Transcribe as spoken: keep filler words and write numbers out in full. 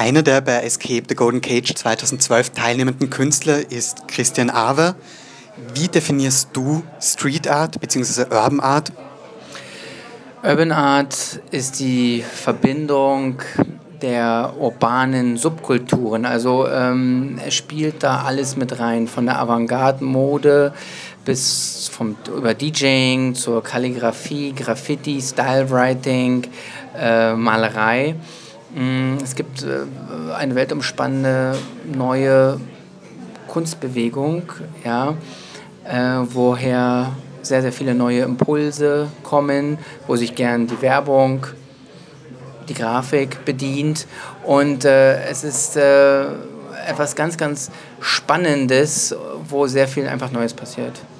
Einer der bei Escape the Golden Cage zweitausendzwölf teilnehmenden Künstler ist Christian Awer. Wie definierst du Street Art bzw. Urban Art? Urban Art ist die Verbindung der urbanen Subkulturen. Also ähm, es spielt da alles mit rein, von der Avantgarde-Mode bis vom, über DJing zur Kalligrafie, Graffiti, Stylewriting, äh, Malerei. Es gibt äh, eine weltumspannende neue Kunstbewegung, ja, äh, woher sehr, sehr viele neue Impulse kommen, wo sich gern die Werbung, die Grafik bedient. Und äh, es ist äh, etwas ganz, ganz Spannendes, wo sehr viel einfach Neues passiert.